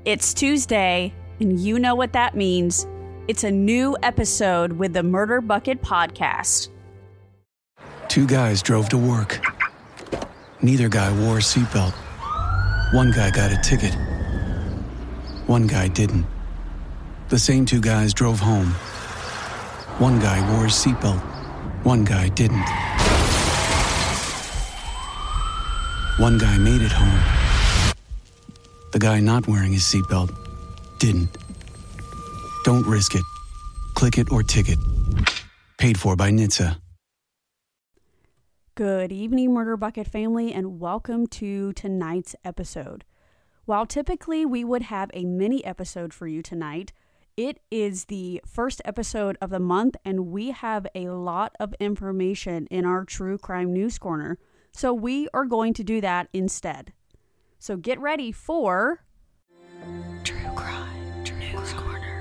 It's Tuesday, and you know what that means. It's a new episode with the Murder Bucket Podcast. Two guys drove to work. Neither guy wore a seatbelt. One guy got a ticket. One guy didn't. The same two guys drove home. One guy wore his seatbelt. One guy didn't. One guy made it home. The guy not wearing his seatbelt didn't. Don't risk it. Click it or ticket. Paid for by NHTSA. Good evening, Murder Bucket family, and welcome to tonight's episode. While typically we would have a mini episode for you tonight, it is the first episode of the month, and we have a lot of information in our True Crime News Corner, so we are going to do that instead. So get ready for True Crime News Corner.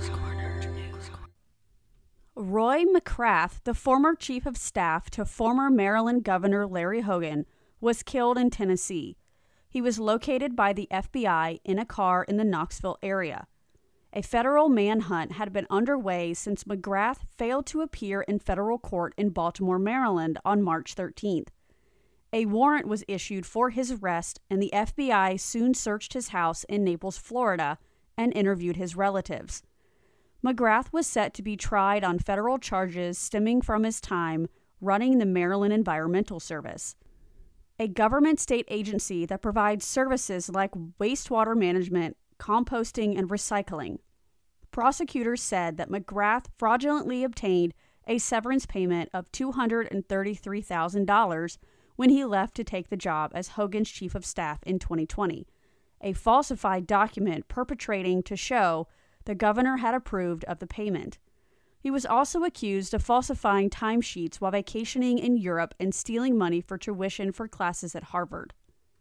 Roy McCrath, the former chief of staff to former Maryland Governor Larry Hogan, was killed in Tennessee. He was located by the FBI in a car in the Knoxville area. A federal manhunt had been underway since McGrath failed to appear in federal court in Baltimore, Maryland on March 13th. A warrant was issued for his arrest, and the FBI soon searched his house in Naples, Florida, and interviewed his relatives. McGrath was set to be tried on federal charges stemming from his time running the Maryland Environmental Service, a government state agency that provides services like wastewater management, composting, and recycling. Prosecutors said that McGrath fraudulently obtained a severance payment of $233,000 when he left to take the job as Hogan's chief of staff in 2020, a falsified document perpetrating to show the governor had approved of the payment. He was also accused of falsifying timesheets while vacationing in Europe and stealing money for tuition for classes at Harvard.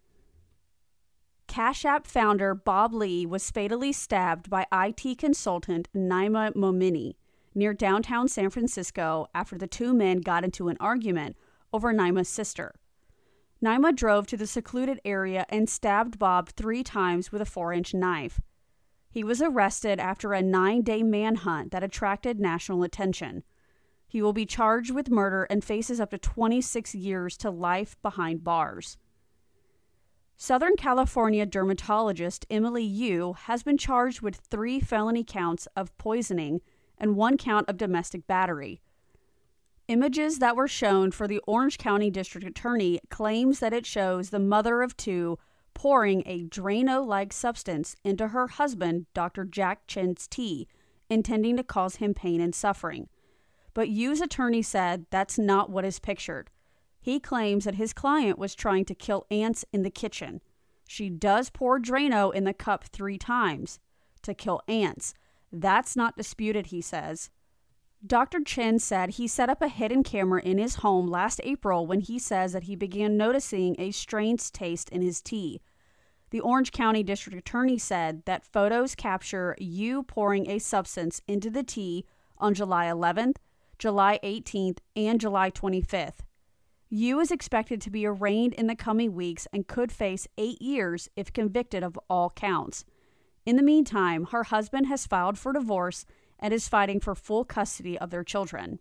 Cash App founder Bob Lee was fatally stabbed by IT consultant Naima Momini near downtown San Francisco after the two men got into an argument over Naima's sister. Naima drove to the secluded area and stabbed Bob 3 times with a 4-inch knife. He was arrested after a 9-day manhunt that attracted national attention. He will be charged with murder and faces up to 26 years to life behind bars. Southern California dermatologist Emily Yu has been charged with 3 felony counts of poisoning and 1 count of domestic battery. Images that were shown for the Orange County District Attorney claims that it shows the mother of 2 pouring a Drano-like substance into her husband, Dr. Jack Chen's tea, intending to cause him pain and suffering. But Yu's attorney said that's not what is pictured. He claims that his client was trying to kill ants in the kitchen. She does pour Drano in the cup 3 times to kill ants. That's not disputed, he says. Dr. Chen said he set up a hidden camera in his home last April when he says that he began noticing a strange taste in his tea. The Orange County District Attorney said that photos capture Yu pouring a substance into the tea on July 11th, July 18th, and July 25th. Yu is expected to be arraigned in the coming weeks and could face 8 years if convicted of all counts. In the meantime, her husband has filed for divorce and is fighting for full custody of their children.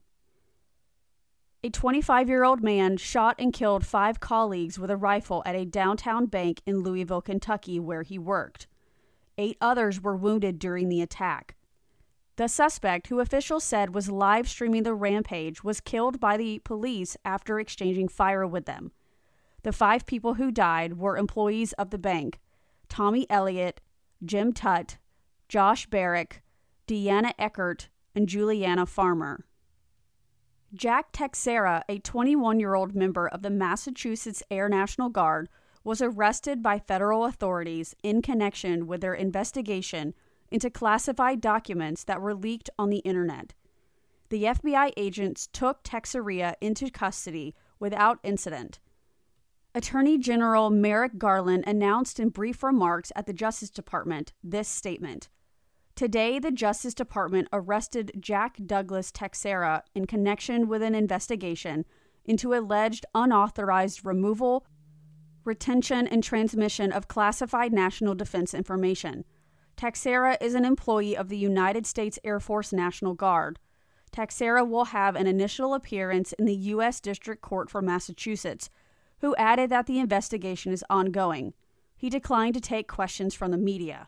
A 25-year-old man shot and killed 5 colleagues with a rifle at a downtown bank in Louisville, Kentucky, where he worked. 8 others were wounded during the attack. The suspect, who officials said was live streaming the rampage, was killed by the police after exchanging fire with them. The 5 people who died were employees of the bank: Tommy Elliott, Jim Tutt, Josh Barrick, Deanna Eckert, and Juliana Farmer. Jack Texera, a 21-year-old member of the Massachusetts Air National Guard, was arrested by federal authorities in connection with their investigation into classified documents that were leaked on the internet. The FBI agents took Texera into custody without incident. Attorney General Merrick Garland announced in brief remarks at the Justice Department this statement: Today, the Justice Department arrested Jack Douglas Texera in connection with an investigation into alleged unauthorized removal, retention, and transmission of classified national defense information. Texera is an employee of the United States Air Force National Guard. Texera will have an initial appearance in the U.S. District Court for Massachusetts, who added that the investigation is ongoing. He declined to take questions from the media.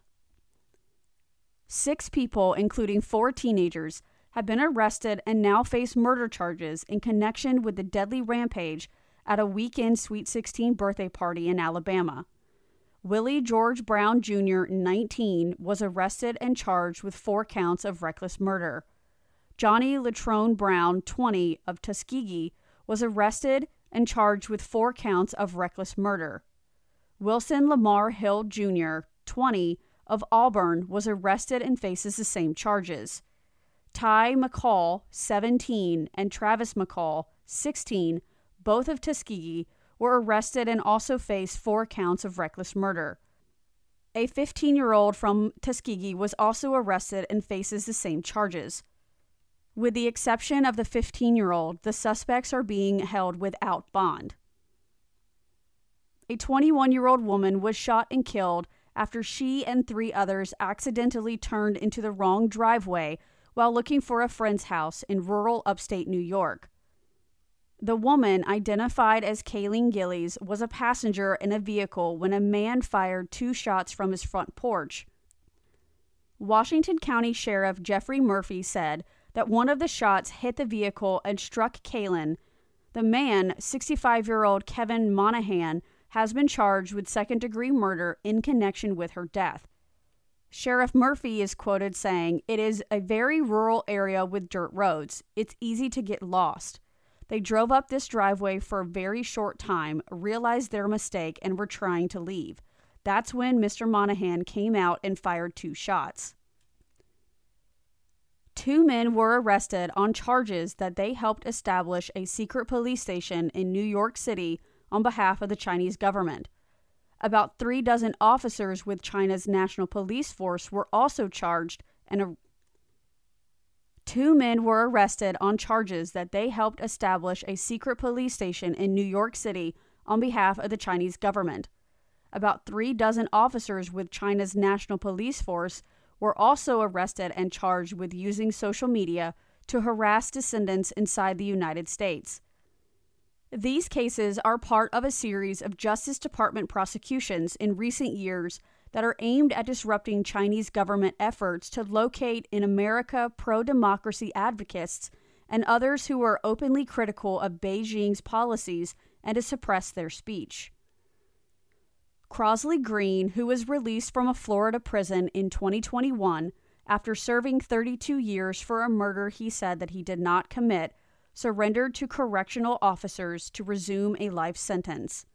6 people, including 4 teenagers, have been arrested and now face murder charges in connection with the deadly rampage at a weekend Sweet 16 birthday party in Alabama. Willie George Brown Jr., 19, was arrested and charged with 4 counts of reckless murder. Johnny Latrone Brown, 20, of Tuskegee, was arrested and charged with 4 counts of reckless murder. Wilson Lamar Hill Jr., 20, of Auburn, was arrested and faces the same charges. Ty McCall, 17, and Travis McCall, 16, both of Tuskegee, were arrested and also face 4 counts of reckless murder. A 15-year-old from Tuskegee was also arrested and faces the same charges. With the exception of the 15-year-old, the suspects are being held without bond. A 21-year-old woman was shot and killed after she and 3 others accidentally turned into the wrong driveway while looking for a friend's house in rural upstate New York. The woman, identified as Kayleen Gillies, was a passenger in a vehicle when a man fired 2 shots from his front porch. Washington County Sheriff Jeffrey Murphy said that one of the shots hit the vehicle and struck Kayleen. The man, 65-year-old Kevin Monahan, has been charged with second-degree murder in connection with her death. Sheriff Murphy is quoted saying, "It is a very rural area with dirt roads. It's easy to get lost. They drove up this driveway for a very short time, realized their mistake, and were trying to leave. That's when Mr. Monahan came out and fired 2 shots." 2 men were arrested on charges that they helped establish a secret police station in New York City on behalf of the Chinese government. About 3 dozen officers with China's National Police Force were also charged, and 2 men were arrested on charges that they helped establish a secret police station in New York City on behalf of the Chinese government. About 3 dozen officers with China's National Police Force were also arrested and charged with using social media to harass dissidents inside the United States. These cases are part of a series of Justice Department prosecutions in recent years that are aimed at disrupting Chinese government efforts to locate in America pro-democracy advocates and others who are openly critical of Beijing's policies and to suppress their speech. Crosley Green, who was released from a Florida prison in 2021 after serving 32 years for a murder he said that he did not commit, surrendered to correctional officers to resume a life sentence.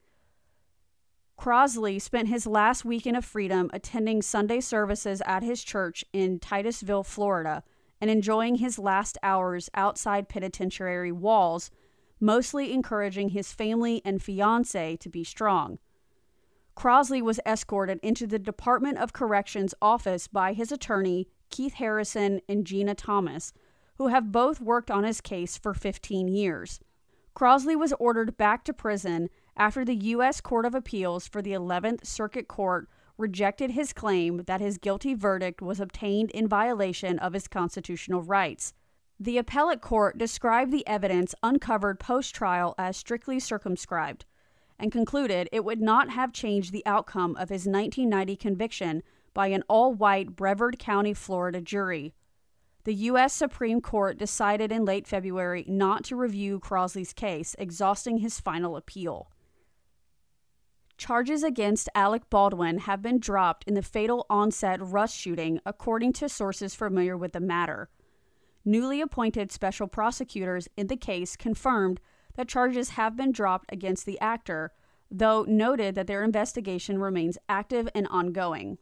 Crosley spent his last weekend of freedom attending Sunday services at his church in Titusville, Florida, and enjoying his last hours outside penitentiary walls, mostly encouraging his family and fiancée to be strong. Crosley was escorted into the Department of Corrections office by his attorney, Keith Harrison and Gina Thomas, who have both worked on his case for 15 years. Crosley was ordered back to prison after the U.S. Court of Appeals for the 11th Circuit Court rejected his claim that his guilty verdict was obtained in violation of his constitutional rights. The appellate court described the evidence uncovered post-trial as strictly circumscribed and concluded it would not have changed the outcome of his 1990 conviction by an all-white Brevard County, Florida jury. The U.S. Supreme Court decided in late February not to review Crosley's case, exhausting his final appeal. Charges against Alec Baldwin have been dropped in the fatal Onset Rust shooting, according to sources familiar with the matter. Newly appointed special prosecutors in the case confirmed that charges have been dropped against the actor, though noted that their investigation remains active and ongoing.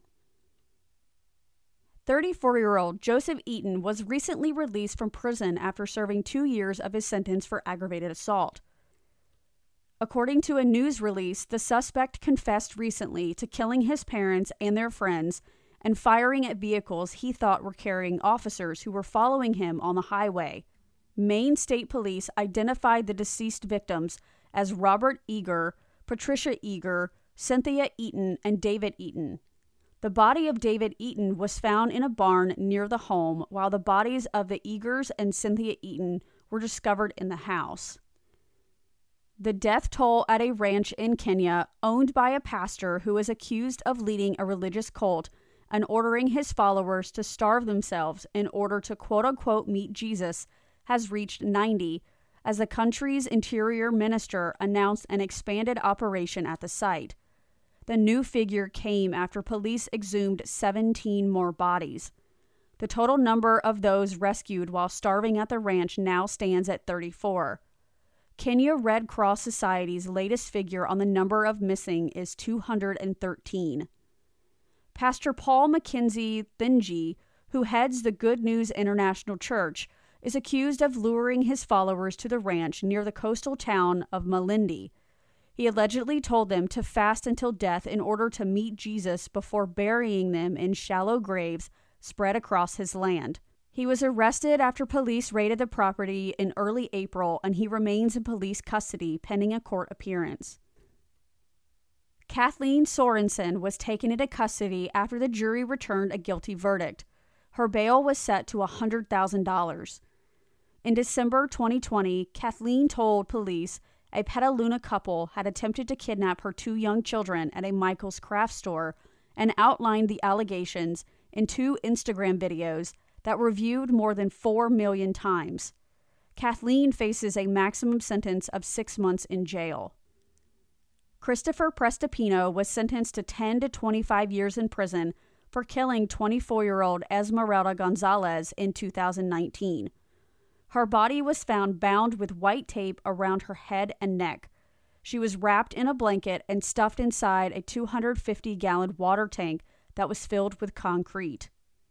34-year-old Joseph Eaton was recently released from prison after serving 2 years of his sentence for aggravated assault. According to a news release, the suspect confessed recently to killing his parents and their friends and firing at vehicles he thought were carrying officers who were following him on the highway. Maine State Police identified the deceased victims as Robert Eager, Patricia Eager, Cynthia Eaton, and David Eaton. The body of David Eaton was found in a barn near the home, while the bodies of the Eagers and Cynthia Eaton were discovered in the house. The death toll at a ranch in Kenya, owned by a pastor who is accused of leading a religious cult and ordering his followers to starve themselves in order to quote-unquote meet Jesus, has reached 90, as the country's interior minister announced an expanded operation at the site. The new figure came after police exhumed 17 more bodies. The total number of those rescued while starving at the ranch now stands at 34. Kenya Red Cross Society's latest figure on the number of missing is 213. Pastor Paul Mackenzie Thinji, who heads the Good News International Church, is accused of luring his followers to the ranch near the coastal town of Malindi. He allegedly told them to fast until death in order to meet Jesus before burying them in shallow graves spread across his land. He was arrested after police raided the property in early April, and he remains in police custody pending a court appearance. Kathleen Sorensen was taken into custody after the jury returned a guilty verdict. Her bail was set to $100,000. In December 2020, Kathleen told police a Petaluma couple had attempted to kidnap her 2 young children at a Michael's craft store and outlined the allegations in 2 Instagram videos that were viewed more than 4 million times. Kathleen faces a maximum sentence of 6 months in jail. Christopher Prestopino was sentenced to 10 to 25 years in prison for killing 24-year-old Esmeralda Gonzalez in 2019. Her body was found bound with white tape around her head and neck. She was wrapped in a blanket and stuffed inside a 250-gallon water tank that was filled with concrete.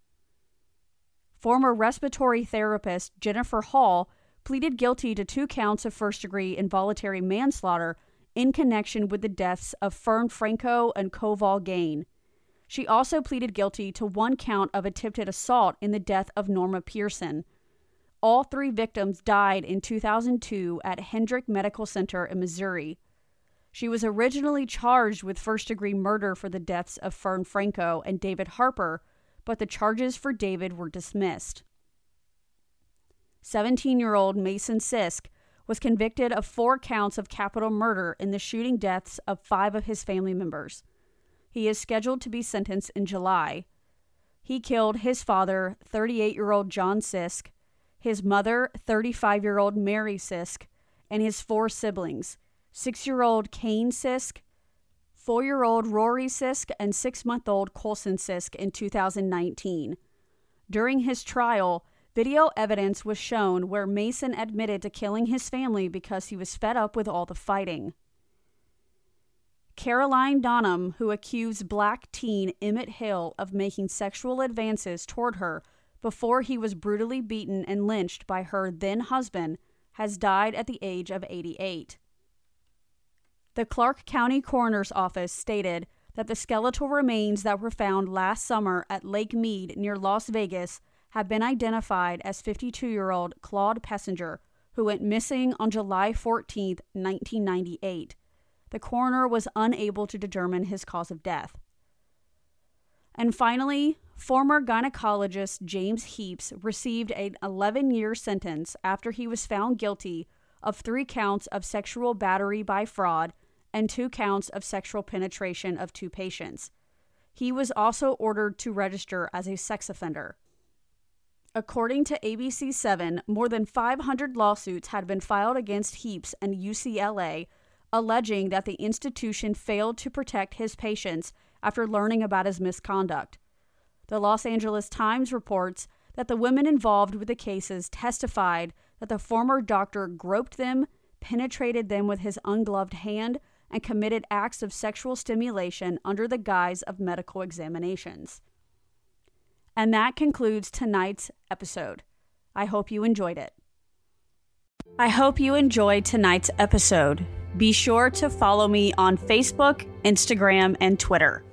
Former respiratory therapist Jennifer Hall pleaded guilty to 2 counts of first-degree involuntary manslaughter in connection with the deaths of Fern Franco and Koval Gain. She also pleaded guilty to 1 count of attempted assault in the death of Norma Pearson. All 3 victims died in 2002 at Hendrick Medical Center in Missouri. She was originally charged with first-degree murder for the deaths of Fern Franco and David Harper, but the charges for David were dismissed. 17-year-old Mason Sisk was convicted of 4 counts of capital murder in the shooting deaths of 5 of his family members. He is scheduled to be sentenced in July. He killed his father, 38-year-old John Sisk, his mother, 35-year-old Mary Sisk, and his 4 siblings, 6-year-old Kane Sisk, 4-year-old Rory Sisk, and 6-month-old Colson Sisk in 2019. During his trial, video evidence was shown where Mason admitted to killing his family because he was fed up with all the fighting. Caroline Donham, who accused black teen Emmett Hill of making sexual advances toward her before he was brutally beaten and lynched by her then-husband, has died at the age of 88. The Clark County Coroner's Office stated that the skeletal remains that were found last summer at Lake Mead near Las Vegas have been identified as 52-year-old Claude Pessinger, who went missing on July 14, 1998. The coroner was unable to determine his cause of death. And finally, former gynecologist James Heaps received an 11-year sentence after he was found guilty of 3 counts of sexual battery by fraud and 2 counts of sexual penetration of 2 patients. He was also ordered to register as a sex offender. According to ABC7, more than 500 lawsuits had been filed against Heaps and UCLA, alleging that the institution failed to protect his patients after learning about his misconduct. The Los Angeles Times reports that the women involved with the cases testified that the former doctor groped them, penetrated them with his ungloved hand, and committed acts of sexual stimulation under the guise of medical examinations. And that concludes tonight's episode. I hope you enjoyed it. I hope you enjoyed tonight's episode. Be sure to follow me on Facebook, Instagram, and Twitter.